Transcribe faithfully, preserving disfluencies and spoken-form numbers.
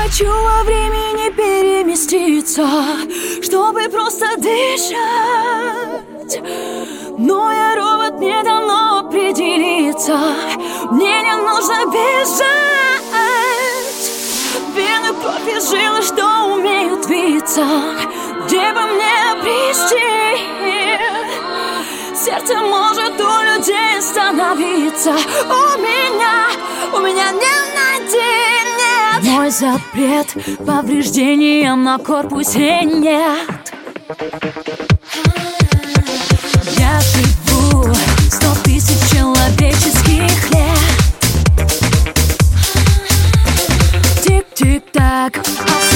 хочу во времени переместиться, чтобы просто дышать. Но я робот, не дано определиться. Мне не нужно бежать. Вены, кровь и жилы, что умеют двигаться. Где бы мне обрести? Сердце может у людей остановиться. У меня, у меня не найти, нет. Мой запрет повреждениям на корпусе нет. Я живу сто тысяч человеческих лет. Тик-тик-так.